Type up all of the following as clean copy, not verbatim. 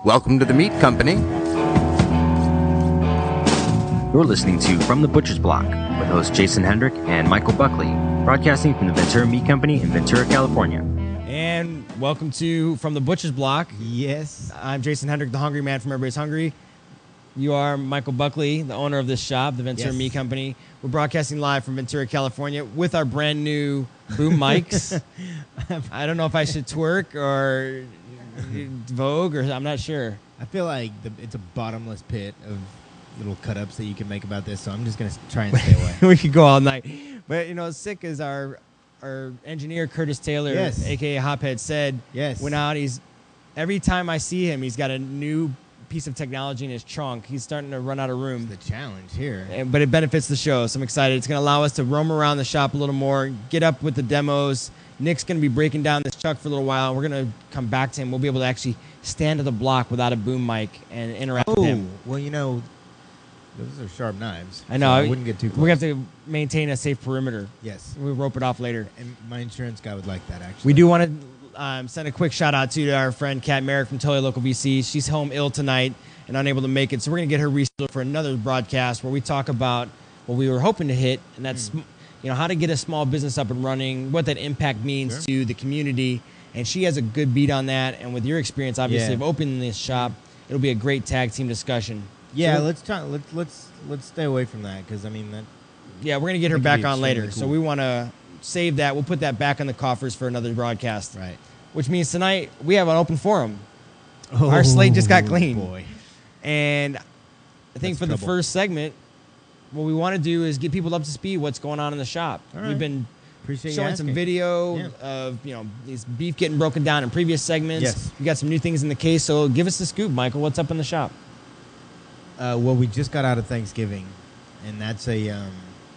Welcome to the Meat Company. You're listening to From the Butcher's Block with hosts Jason Hendrick and Michael Buckley, broadcasting from the Ventura Meat Company in Ventura, California. And welcome to From the Butcher's Block. Yes. I'm Jason Hendrick, the hungry man from Everybody's Hungry. You are Michael Buckley, the owner of this shop, the Ventura Meat Company. We're broadcasting live from Ventura, California with our brand new boom mics. I don't know if I should twerk or Vogue, or I'm not sure. I feel like it's a bottomless pit of little cut-ups that you can make about this, so I'm just going to try and stay away. We could go all night. But, sick as our engineer, Curtis Taylor, a.k.a. Hophead, said, went out. Every time I see him, he's got a new piece of technology in his trunk. He's starting to run out of room. It's the challenge here. But it benefits the show, so I'm excited. It's going to allow us to roam around the shop a little more, get up with the demos. Nick's going to be breaking down this truck for a little while. We're going to come back to him. We'll be able to actually stand to the block without a boom mic and interact with him. Well, those are sharp knives. I know. So I wouldn't get too close. We have to maintain a safe perimeter. Yes. We'll rope it off later. And my insurance guy would like that, actually. We do want to send a quick shout-out to our friend Kat Merrick from Totally Local VC. She's home ill tonight and unable to make it, so we're going to get her rescheduled for another broadcast where we talk about what we were hoping to hit, and that's how to get a small business up and running, what that impact means to the community, and she has a good beat on that. And with your experience, obviously, of opening this shop, it'll be a great tag team discussion. Yeah, let's stay away from that because we're gonna get her back on later, cool. So we want to save that. We'll put that back in the coffers for another broadcast. Right. Which means tonight we have an open forum. Our slate just got clean. Boy. And I think for the first segment, what we want to do is get people up to speed what's going on in the shop. Right. We've been showing some asking. Video of these beef getting broken down in previous segments. Yes. We got some new things in the case, so give us the scoop, Michael. What's up in the shop? Well, we just got out of Thanksgiving, and that's a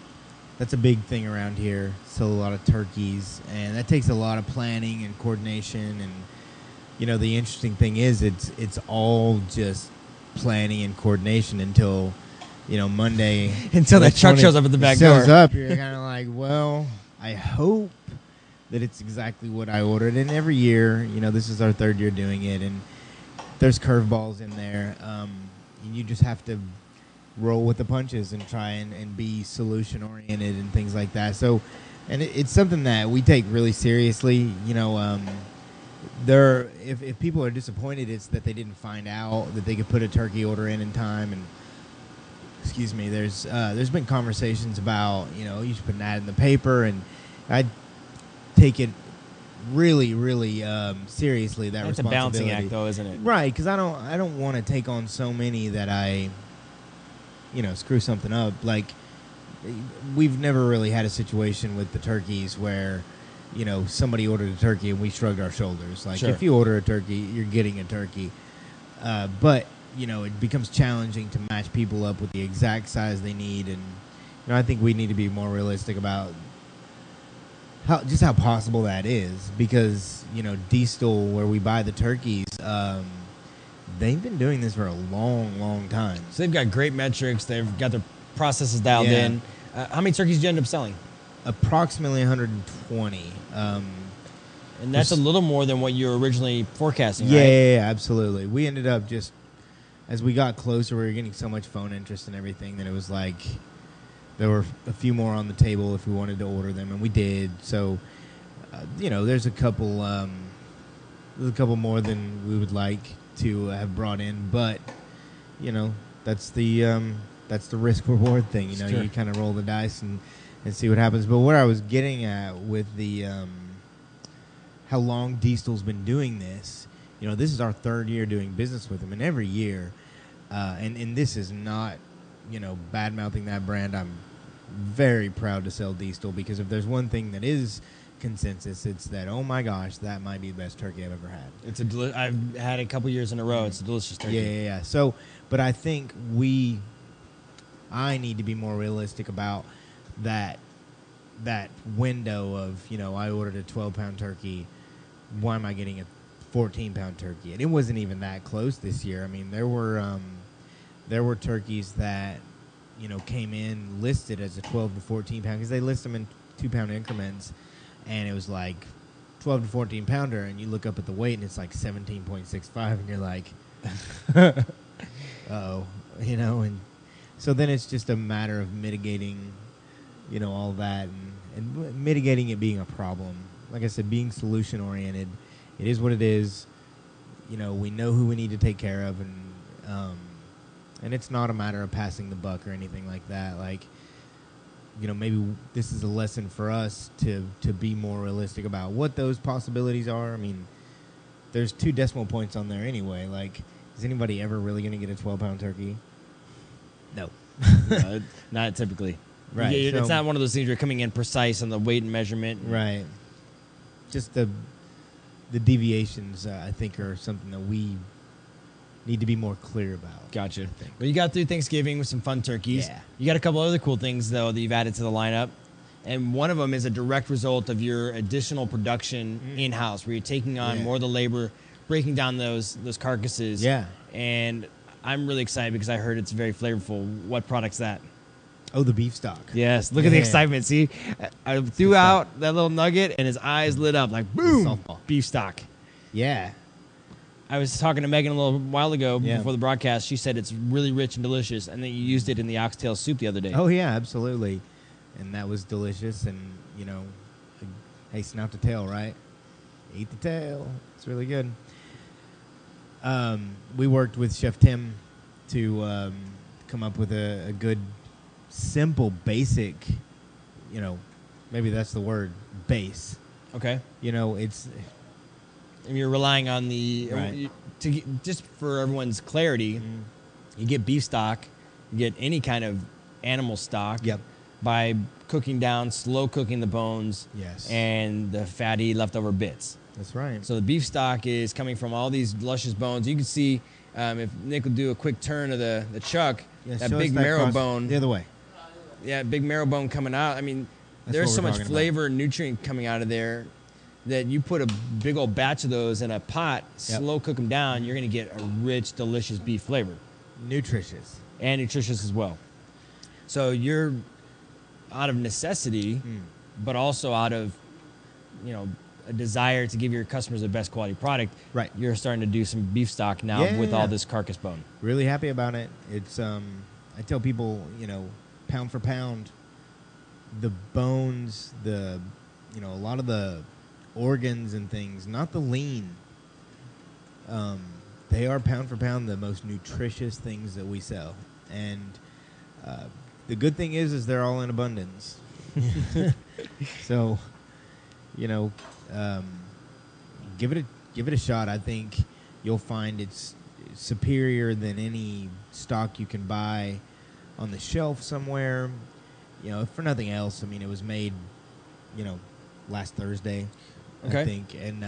big thing around here. So a lot of turkeys, and that takes a lot of planning and coordination. And the interesting thing is, it's all just planning and coordination until Monday. Until that truck shows up at the back door. Shows up, you're kind of like, well, I hope that it's exactly what I ordered. And every year, this is our third year doing it, and there's curveballs in there. And you just have to roll with the punches and try and be solution oriented and things like that. So, and it's something that we take really seriously. If people are disappointed, it's that they didn't find out that they could put a turkey order in time. And excuse me, there's been conversations about you should put an ad in the paper, and I take it really, really seriously. That's a balancing act, though, isn't it? Right, because I don't want to take on so many that I screw something up. Like, we've never really had a situation with the turkeys where somebody ordered a turkey and we shrugged our shoulders. Like, if you order a turkey, you're getting a turkey. But it becomes challenging to match people up with the exact size they need, and I think we need to be more realistic about how possible that is, because Diestel, where we buy the turkeys, they've been doing this for a long time. So they've got great metrics. They've got their processes dialed in. How many turkeys did you end up selling? Approximately 120. And that's a little more than what you were originally forecasting, right? Yeah, absolutely. We ended up just, as we got closer, we were getting so much phone interest and everything that it was like there were a few more on the table if we wanted to order them, and we did. So, there's a couple more than we would like to have brought in, but that's the risk reward thing. You kind of roll the dice and see what happens. But what I was getting at with the how long Diestel's been doing this, this is our third year doing business with them, and every year, and this is not bad mouthing that brand. I'm very proud to sell Diestel, because if there's one thing that is consensus, it's that, oh my gosh, that might be the best turkey I've ever had. I've had it a couple years in a row. It's a delicious turkey. Yeah. So, but I think I need to be more realistic about that window of, I ordered a 12-pound turkey. Why am I getting a 14-pound turkey? And it wasn't even that close this year. I mean, there were turkeys that came in listed as a 12 to 14 pound, because they list them in 2-pound increments, and it was like 12 to 14 pounder, and you look up at the weight and it's like 17.65, and you're like, Uh-oh. And so then it's just a matter of mitigating, all that and mitigating it being a problem. Like I said, being solution oriented. It is what it is. We know who we need to take care of, and it's not a matter of passing the buck or anything like that. Like, maybe this is a lesson for us to be more realistic about what those possibilities are. I mean, there's 2 decimal points on there anyway. Like, is anybody ever really going to get a 12-pound turkey? No. Not typically. Right. It's not one of those things where you're coming in precise on the weight and measurement. Right. Just the deviations, I think, are something that we need to be more clear about. Gotcha. Well, you got through Thanksgiving with some fun turkeys. Yeah. You got a couple other cool things, though, that you've added to the lineup. And one of them is a direct result of your additional production in-house, where you're taking on more of the labor, breaking down those carcasses. Yeah. And I'm really excited because I heard it's very flavorful. What product's that? Oh, the beef stock. Yes. Look at the excitement. See, I threw out that little nugget, and his eyes lit up like, boom, Softball. beef stock. Yeah. I was talking to Megan a little while ago Yeah. before the broadcast. She said it's really rich and delicious, and then you used it in the oxtail soup the other day. Oh, yeah, absolutely. And that was delicious. And, hey, snout the tail, right? Eat the tail. It's really good. We worked with Chef Tim to come up with a good, simple, basic, maybe that's the word, base. Okay. It's... And you're relying on the Right. just for everyone's clarity, you get beef stock, you get any kind of animal stock Yep. by slow cooking the bones Yes. and the fatty leftover bits. That's right. So the beef stock is coming from all these luscious bones. You can see if Nick will do a quick turn of the chuck, Yeah, that show us big marrow cross- bone. The other way. Yeah, big marrow bone coming out. I mean, That's there's what so we're much talking about. flavor and nutrient coming out of there that you put a big old batch of those in a pot, Yep. slow cook them down, you're going to get a rich, delicious beef flavor Nutritious. and nutritious as well. So you're out of necessity, but also out of, a desire to give your customers the best quality product. Right. You're starting to do some beef stock now with Yeah. all this carcass bone. Really happy about it. It's I tell people, pound for pound, the bones, a lot of the organs and things, not the lean. They are pound for pound the most nutritious things that we sell. And the good thing is they're all in abundance. So, give it a shot. I think you'll find it's superior than any stock you can buy on the shelf somewhere. If for nothing else, I mean, it was made, last Thursday, Okay. I think, and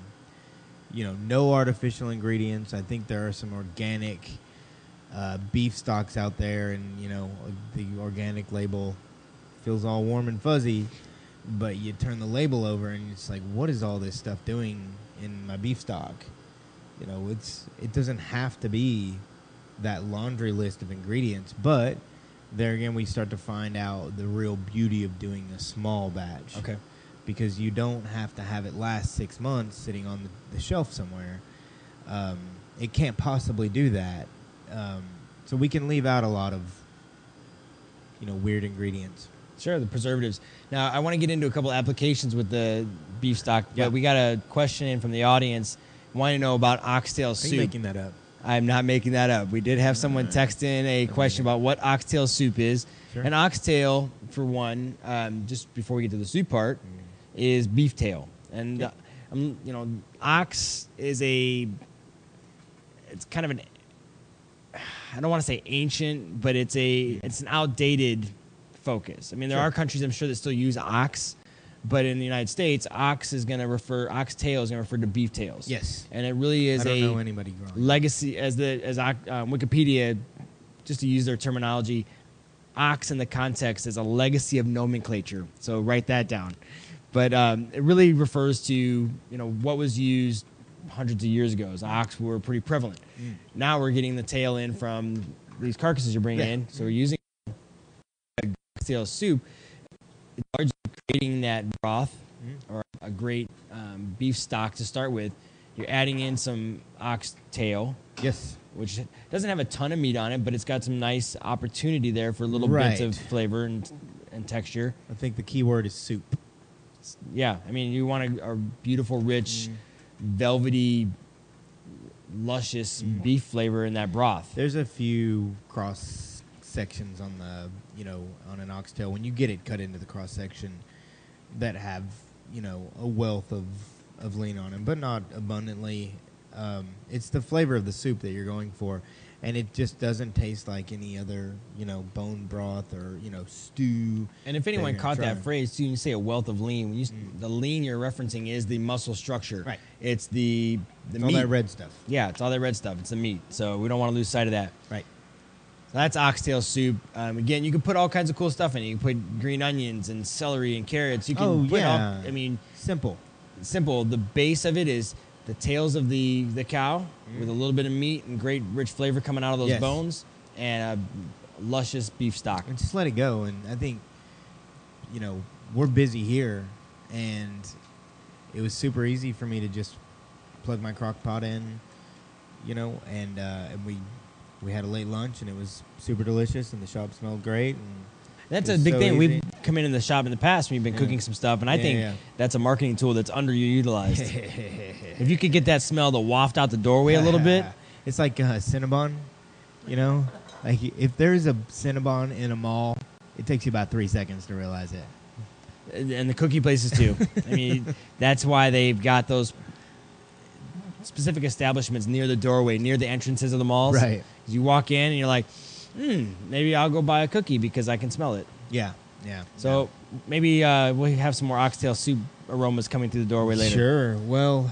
no artificial ingredients. I think there are some organic beef stocks out there, and the organic label feels all warm and fuzzy, but you turn the label over and it's like, what is all this stuff doing in my beef stock? It doesn't have to be that laundry list of ingredients, but there again we start to find out the real beauty of doing a small batch. Okay. Because you don't have to have it last 6 months sitting on the shelf somewhere. It can't possibly do that. So we can leave out a lot of weird ingredients. Sure, the preservatives. Now, I want to get into a couple applications with the beef stock, Yeah. but we got a question in from the audience wanting to know about oxtail Are soup. you making that up? I'm not making that up. We did have someone text in a question about what oxtail soup is. Sure. An oxtail, for one, just before we get to the soup part, is beef tail. And, ox is it's kind of I don't want to say ancient, but it's an outdated focus. I mean, there Sure. are countries I'm sure that still use ox, but in the United States, oxtail is going to refer to beef tails. Yes. And it really is I don't know anybody growing. legacy, as Wikipedia, just to use their terminology, ox in the context is a legacy of nomenclature. So write that down. But it really refers to what was used hundreds of years ago. As ox were pretty prevalent. Now we're getting the tail in from these carcasses you're bringing Yeah. in. So we're using oxtail soup, largely creating that broth or a great beef stock to start with. You're adding in some oxtail, Yes. which doesn't have a ton of meat on it, but it's got some nice opportunity there for little bits Right. of flavor and texture. I think the key word is soup. Yeah, I mean, you want a beautiful, rich, velvety, luscious beef flavor in that broth. There's a few cross sections on on an oxtail when you get it cut into the cross section that have, a wealth of lean on them, but not abundantly. It's the flavor of the soup that you're going for, and it just doesn't taste like any other, bone broth or, stew. And if anyone you're caught that trying. phrase, too, you say a wealth of lean. When the lean you're referencing is the muscle structure. Right. It's the It's meat. all that red stuff. Yeah, it's all that red stuff. It's the meat. So we don't want to lose sight of that. Right. So that's oxtail soup. Again, you can put all kinds of cool stuff in it. You can put green onions and celery and carrots. You can put yeah. Simple. simple. The base of it is the tails of the cow with a little bit of meat and great rich flavor coming out of those Yes. bones, and a luscious beef stock. And just let it go. And I think, we're busy here, and it was super easy for me to just plug my crock pot in, and we had a late lunch, and it was super delicious, and the shop smelled great. And That's it a was big so thing. easy. We've come in the shop in the past, and we've been cooking some stuff, and I think that's a marketing tool that's underutilized. If you could get that smell to waft out the doorway a little bit, It's like Cinnabon, Like if there's a Cinnabon in a mall, it takes you about 3 seconds to realize it. and the cookie places too. I mean, that's why they've got those specific establishments near the doorway, near the entrances of the malls. Right. 'Cause you walk in and you're like, maybe I'll go buy a cookie because I can smell it. Yeah, yeah. So maybe we'll have some more oxtail soup aromas coming through the doorway later. Sure. Well,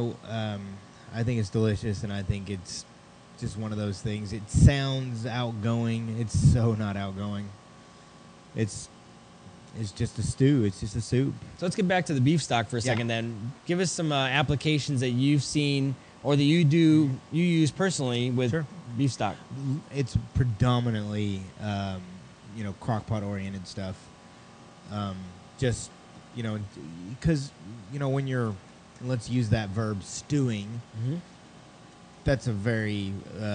I think it's delicious, and I think it's just one of those things. It sounds outgoing. It's so not outgoing. It's just a stew. It's just a soup. So let's get back to the beef stock for a second then. Give us some applications that you've seen or that you use personally with Sure. beef stock. It's predominantly, crock pot oriented stuff. Just, because, when you're, let's use that verb, stewing, that's a very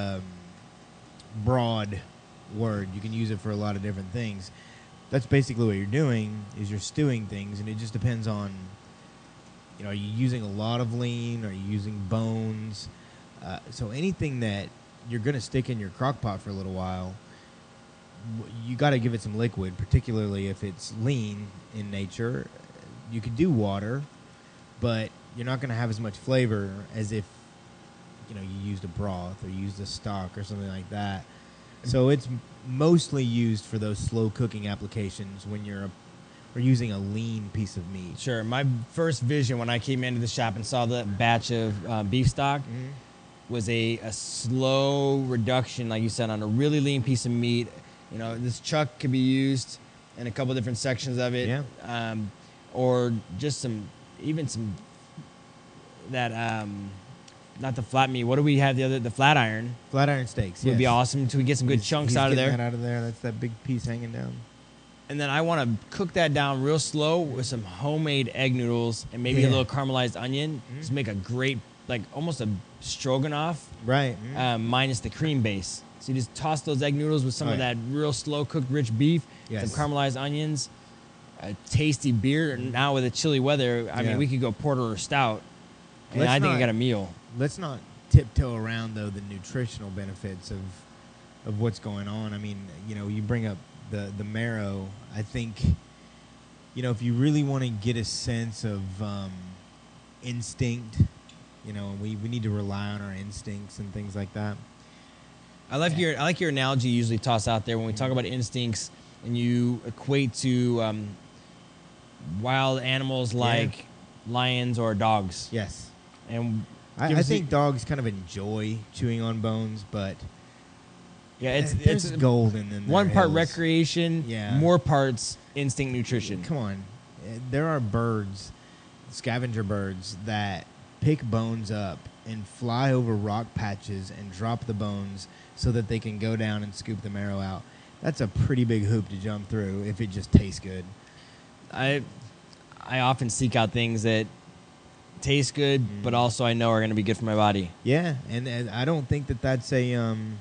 broad word. You can use it for a lot of different things. That's basically what you're doing, is you're stewing things, and it just depends on, are you using a lot of lean? Are you using bones? So anything that you're going to stick in your crock pot for a little while, you got to give it some liquid, particularly if it's lean in nature. You could do water, but you're not going to have as much flavor as if, you used a broth or used a stock or something like that. So it's mostly used for those slow cooking applications when you're using a lean piece of meat. Sure. My first vision when I came into the shop and saw that batch of beef stock was a slow reduction, like you said, on a really lean piece of meat. This chuck could be used in a couple different sections of it. Yeah. Or just not the flat meat. What do we have the flat iron? Flat iron steaks Would be awesome until we get some good chunks out of there. That out of there. That's that big piece hanging down. And then I want to cook that down real slow with some homemade egg noodles and maybe a little caramelized onion. Just make a great, like almost a stroganoff, Right. minus the cream base. So you just toss those egg noodles with some of yeah. that real slow cooked rich beef, Yes. some caramelized onions, a tasty beer. And now with the chilly weather, I mean, we could go porter or stout. And Let's I think I not- got a meal. Let's not tiptoe around, though, the nutritional benefits of what's going on. I mean, you bring up the marrow. I think, if you really want to get a sense of instinct, we need to rely on our instincts and things like that. I like your analogy you usually toss out there when we talk about instincts and you equate to wild animals like lions or dogs. Yes. And I think dogs kind of enjoy chewing on bones, but it's gold in them. one part recreation, Yeah. more parts instinct nutrition. Come on. There are birds, scavenger birds, that pick bones up and fly over rock patches and drop the bones so that they can go down and scoop the marrow out. That's a pretty big hoop to jump through if it just tastes good. I often seek out things that taste good, but also I know are going to be good for my body. Yeah, and I don't think that that's a.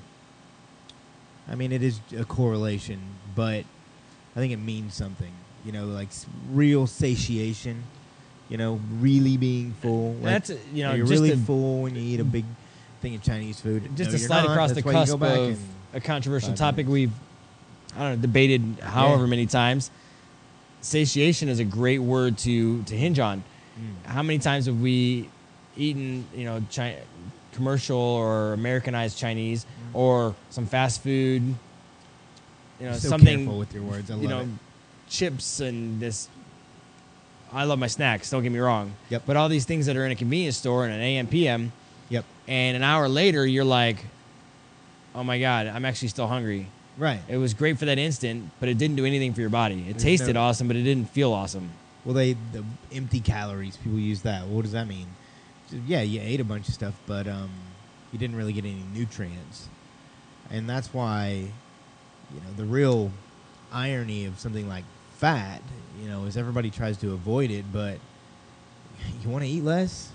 I mean, it is a correlation, but I think it means something. You know, like real satiation. You know, really being full. Like, That's you're just really full when you eat a big thing of Chinese food. Just No, to you're slide not. across That's the why you cusp go back of in a controversial 5 topic minutes. we've debated however many times. Satiation is a great word to hinge on. How many times have we eaten, commercial or Americanized Chinese or some fast food, You're so something, careful with your words. I love it. chips and this. I love my snacks. Don't get me wrong. Yep. But all these things that are in a convenience store in an AM PM, Yep. and an hour later you're like, oh my God, I'm actually still hungry. Right. It was great for that instant, but it didn't do anything for your body. It There's tasted no- awesome, but it didn't feel awesome. Well, the empty calories. People use that. What does that mean? Yeah, you ate a bunch of stuff, but you didn't really get any nutrients, and that's why, the real irony of something like fat, is everybody tries to avoid it, but you want to eat less.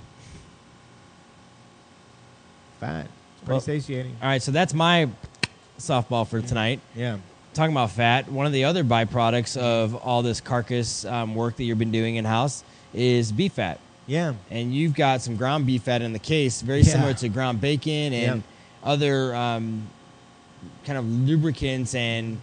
Fat, it's pretty Well- satiating. All right, so that's my softball for tonight. Yeah. Talking about fat, one of the other byproducts of all this carcass work that you've been doing in-house is beef fat. Yeah. And you've got some ground beef fat in the case, very Yeah. similar to ground bacon and Yep. other kind of lubricants and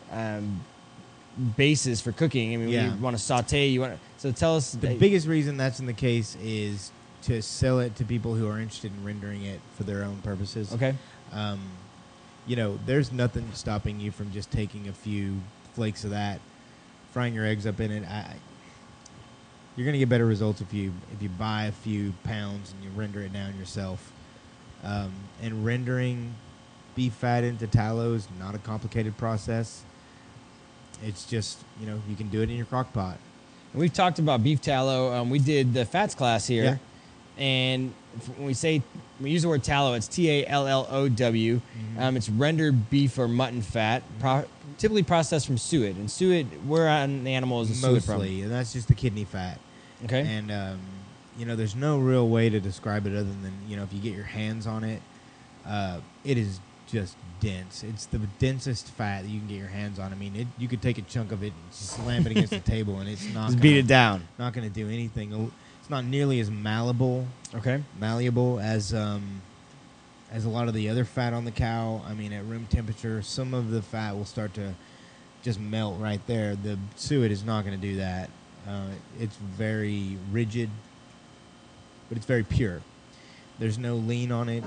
bases for cooking. I mean, Yeah. when you want to saute, so tell us. The biggest reason that's in the case is to sell it to people who are interested in rendering it for their own purposes. Okay. There's nothing stopping you from just taking a few flakes of that, frying your eggs up in it. You're gonna get better results if you buy a few pounds and you render it down yourself. And rendering beef fat into tallow is not a complicated process. It's just you can do it in your crock pot. And we've talked about beef tallow. We did the fats class here, and when we use the word tallow, it's TALLOW. It's rendered beef or mutton fat, typically processed from suet. And suet, where on the animal is the suet from? Mostly, and that's just the kidney fat. Okay. And there's no real way to describe it other than if you get your hands on it, it is just dense. It's the densest fat that you can get your hands on. I mean, you could take a chunk of it and slam it against the table, and it's not Just beat it down. Not going to do anything. It's not nearly as malleable as a lot of the other fat on the cow. I mean, at room temperature, some of the fat will start to just melt right there. The suet is not going to do that. It's very rigid, but it's very pure. There's no lean on it.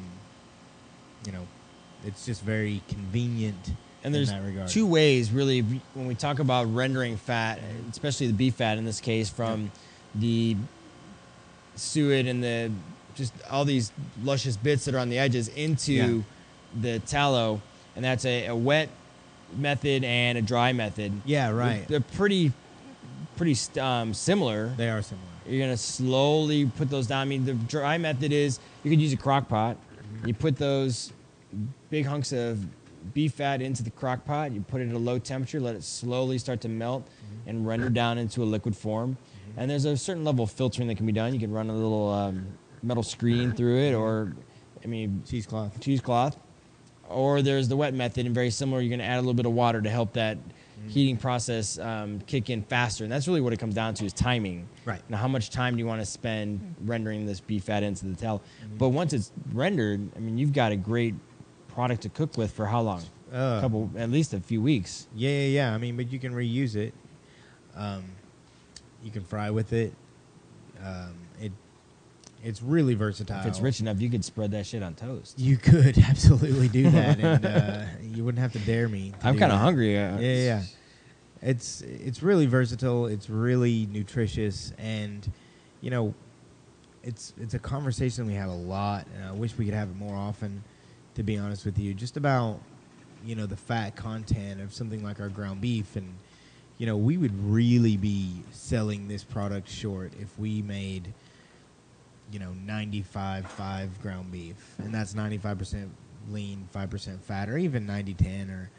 It's just very convenient And there's in that regard. two ways, really, when we talk about rendering fat, especially the beef fat in this case, from the suet and just all these luscious bits that are on the edges into the tallow, and that's a wet method and a dry method. Yeah, right. They're pretty similar. They are similar. You're gonna slowly put those down. I mean, the dry method is you could use a crock pot. You put those big hunks of beef fat into the crock pot. You put it at a low temperature, let it slowly start to melt and render down into a liquid form. And there's a certain level of filtering that can be done. You can run a little metal screen through it, or cheesecloth. Or there's the wet method, and very similar. You're going to add a little bit of water to help that heating process kick in faster. And that's really what it comes down to, is timing. Right. Now, how much time do you want to spend rendering this beef fat into the tallow? But once it's rendered, I mean, you've got a great product to cook with for how long? At least a few weeks. Yeah. I mean, but you can reuse it. You can fry with it. It's really versatile. If it's rich enough, you could spread that shit on toast. You could absolutely do that, and you wouldn't have to dare me. I'm kind of hungry. Yeah. It's really versatile. It's really nutritious, and it's a conversation we have a lot, and I wish we could have it more often. To be honest with you, just about the fat content of something like our ground beef, and we would really be selling this product short if we made 95.5 ground beef, and that's 95% lean, 5% fat, or even 90-10, or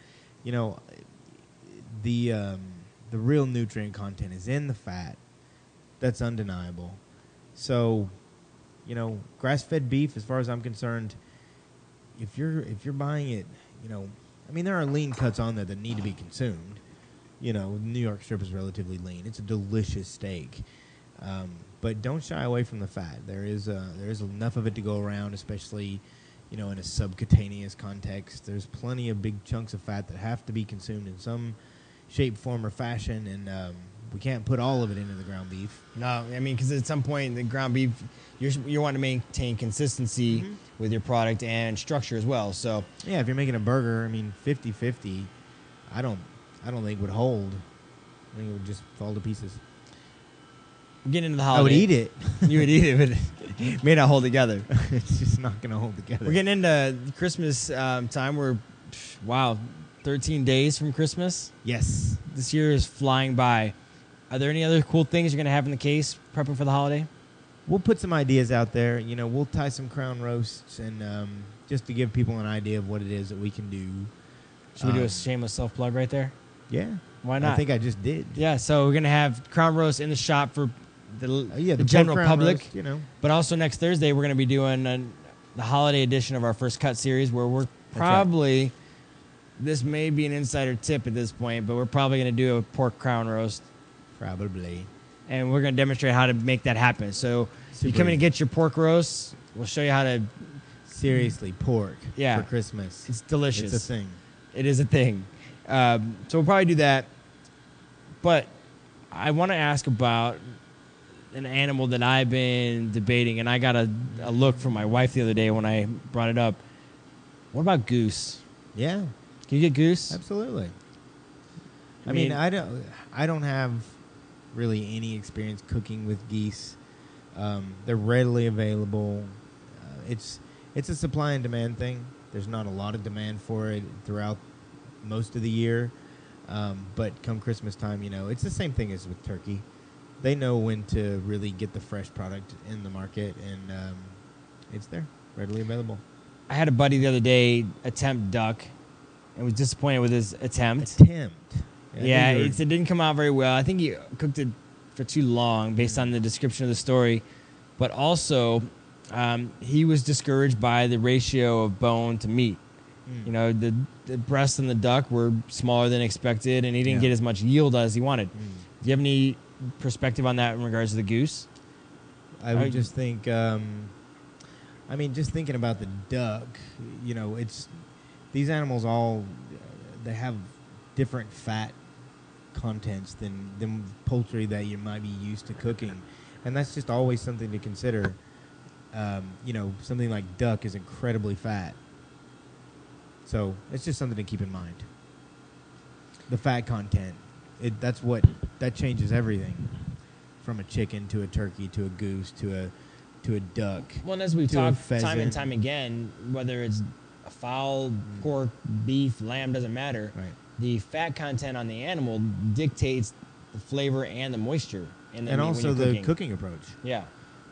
the real nutrient content is in the fat. That's undeniable. So, you know, grass-fed beef, as far as I'm concerned, if you're buying it, you know, I mean, there are lean cuts on there that need to be consumed. You know, New York strip is relatively lean. It's a delicious steak. But don't shy away from the fat. There is enough of it to go around, especially, you know, in a subcutaneous context. There's plenty of big chunks of fat that have to be consumed in some shape, form, or fashion, and we can't put all of it into the ground beef. No, I mean, because at some point, the ground beef, you're wanting to maintain consistency with your product and structure as well. So Yeah, if you're making a burger, I mean, 50-50, I don't think would hold. I think it would just fall to pieces. getting into the holiday. I would eat it. You would eat it, but it may not hold together. It's just not going to hold together. We're getting into Christmas time. We're, 13 days from Christmas. Yes. This year is flying by. Are there any other cool things you're going to have in the case prepping for the holiday? We'll put some ideas out there. You know, we'll tie some crown roasts and just to give people an idea of what it is that we can do. Should we do a shameless self-plug right there? Yeah. Why not? I think I just did. Yeah, so we're going to have crown roast in the shop for the The general pork crown public. roast, you know. But also next Thursday, we're going to be doing the holiday edition of our First Cut series where we're probably, this may be an insider tip at this point, but we're probably going to do a pork crown roast. Probably. And we're going to demonstrate how to make that happen. So you come in and get your pork roast. We'll show you how to. Seriously, pork Yeah. for Christmas. It's delicious. It's a thing. It is a thing. So we'll probably do that. But I want to ask about an animal that I've been debating, and I got a look from my wife the other day when I brought it up. What about goose? Yeah, Can you get goose? absolutely. I mean- mean, I don't have really any experience cooking with geese. They're readily available. It's a supply and demand thing. There's not a lot of demand for it throughout most of the year. But come Christmas time, you know, it's the same thing as with turkey. They know when to really get the fresh product in the market, and it's there, readily available. I had a buddy the other day attempt duck and was disappointed with his attempt. Yeah, it didn't come out very well. I think he cooked it for too long based on the description of the story. But also, he was discouraged by the ratio of bone to meat. You know, the breasts in the duck were smaller than expected, and he didn't get as much yield as he wanted. Do you have any perspective on that in regards to the goose? I would just think, just thinking about the duck, you know, these animals they have different fat contents than poultry that you might be used to cooking. And that's just always something to consider. You know, something like duck is incredibly fat. So it's just something to keep in mind. The fat content, that changes everything, from a chicken to a turkey to a goose to a duck. Well, and as we've to a talked time and pheasant. time again, whether it's a fowl, pork, beef, lamb, doesn't matter. Right. The fat content on the animal dictates the flavor and the moisture. In the And meat when also you're the cooking. cooking approach. Yeah.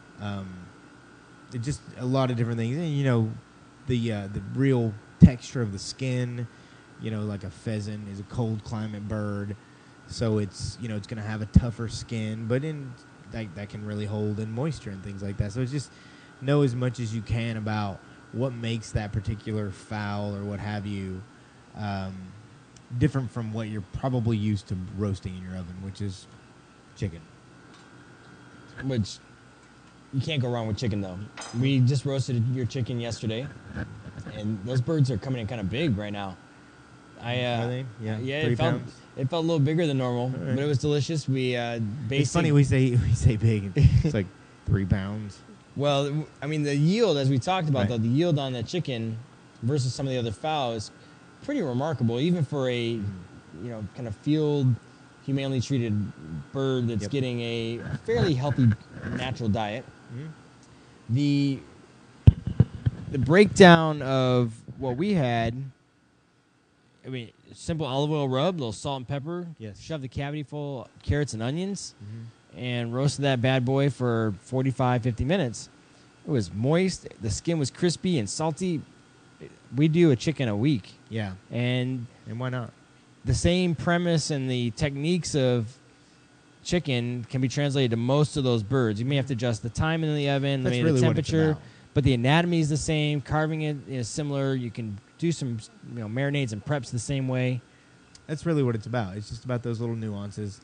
It's just a lot of different things. And, you know, the real texture of the skin, you know, like a pheasant is a cold climate bird. So it's, you know, it's going to have a tougher skin, but that can really hold in moisture and things like that. So it's just know as much as you can about what makes that particular fowl or what have you different from what you're probably used to roasting in your oven, which is chicken. Which you can't go wrong with chicken, though. We just roasted your chicken yesterday, and those birds are coming in kind of big right now. Are they? Yeah. Yeah, 3 it felt pounds? a little bigger than normal, right. but it was delicious. We It's funny we say big. It's like 3 pounds. Well, I mean, the yield, as we talked about, Right. though, the yield on that chicken versus some of the other fowl is pretty remarkable, even for a, kind of field, humanely treated bird that's Yep. getting a fairly healthy natural diet. The breakdown of what we had, I mean, simple olive oil rub, a little salt and pepper, Yes. shove the cavity full of carrots and onions, and roasted that bad boy for 45, 50 minutes. It was moist. The skin was crispy and salty. We do a chicken a week. Yeah. And And why not? the same premise and the techniques of chicken can be translated to most of those birds. You may have to adjust the time in the oven, That's maybe really the what it's temperature, about. but the anatomy is the same. Carving it is similar. You can do some marinades and preps the same way. That's really what it's about. It's just about those little nuances.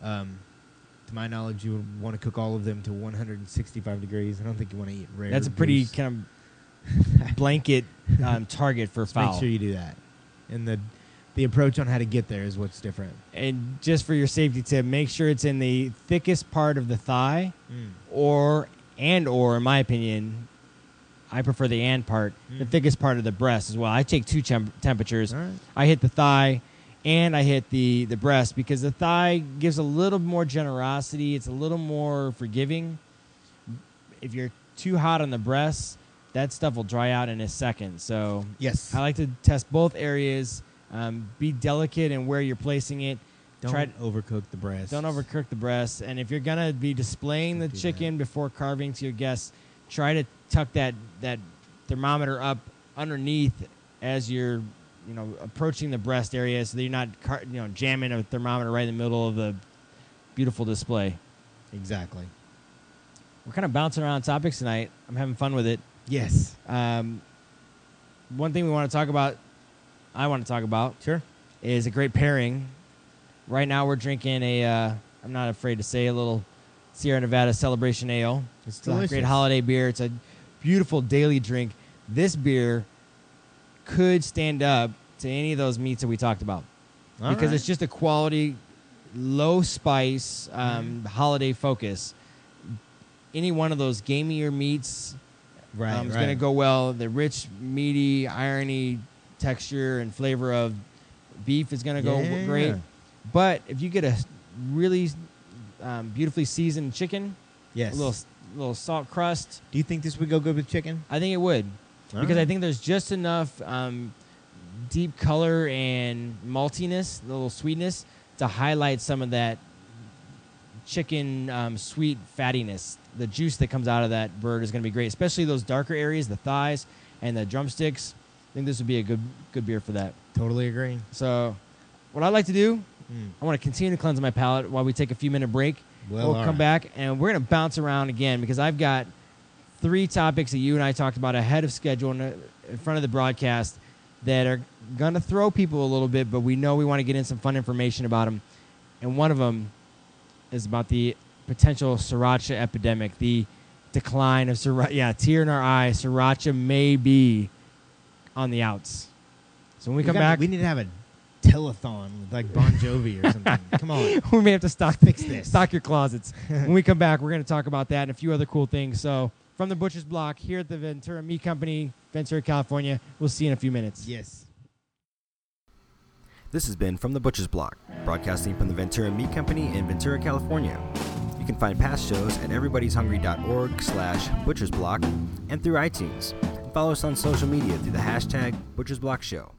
To my knowledge, you would want to cook all of them to 165 degrees. I don't think you want to eat rare. That's a pretty goose. kind of blanket target for Just fowl. make sure you do that. And the approach on how to get there is what's different. And just for your safety tip, make sure it's in the thickest part of the thigh, or in my opinion, I prefer the and part, the thickest part of the breast as well. I take two temperatures. All right. I hit the thigh and I hit the breast because the thigh gives a little more generosity. It's a little more forgiving. If you're too hot on the breast, that stuff will dry out in a second. So Yes. I like to test both areas. Be delicate in where you're placing it. Don't overcook the breast. Don't overcook the breast. And if you're going to be displaying the do chicken before carving to your guests, try to tuck that thermometer up underneath as you're approaching the breast area so that you're not jamming a thermometer right in the middle of the beautiful display. Exactly. We're kind of bouncing around topics tonight. I'm having fun with it. Yes. One thing I want to talk about Sure. is a great pairing. Right now we're drinking I'm not afraid to say, a little Sierra Nevada Celebration Ale. It's It's a delicious. great holiday beer. It's a beautiful daily drink. This beer could stand up to any of those meats that we talked about All because right. it's just a quality, low spice, holiday focus. Any one of those gamier meats Right. is going to go well. The rich, meaty, irony texture and flavor of beef is going to go Yeah. great. But if you get a really beautifully seasoned chicken, Yes. a little salt crust, Do you think this would go good with chicken? I think it would. All Because right. I think there's just enough deep color and maltiness, a little sweetness, to highlight some of that chicken sweet fattiness. The juice that comes out of that bird is going to be great, especially those darker areas, the thighs and the drumsticks. I think this would be a good beer for that. Totally agree. So what I'd like to do, I want to continue to cleanse my palate while we take a few-minute break. Well, We'll all come right. back, and we're going to bounce around again because I've got 3 topics that you and I talked about ahead of schedule in front of the broadcast that are going to throw people a little bit, but we know we want to get in some fun information about them. And one of them is about the potential Sriracha epidemic, the decline of Sriracha. Yeah, tear in our eye. Sriracha may be on the outs. So when we come back, we need to have a telethon with like Bon Jovi or something. Come on. we may have to Fix this. stock your closets. When we come back, we're going to talk about that and a few other cool things. So from the Butcher's Block here at the Ventura Meat Company, Ventura, California. We'll see you in a few minutes. Yes. This has been From the Butcher's Block, broadcasting from the Ventura Meat Company in Ventura, California. You can find past shows at everybody'shungry.org/butchersblock and through iTunes. And follow us on social media through the hashtag Butcher's Block Show.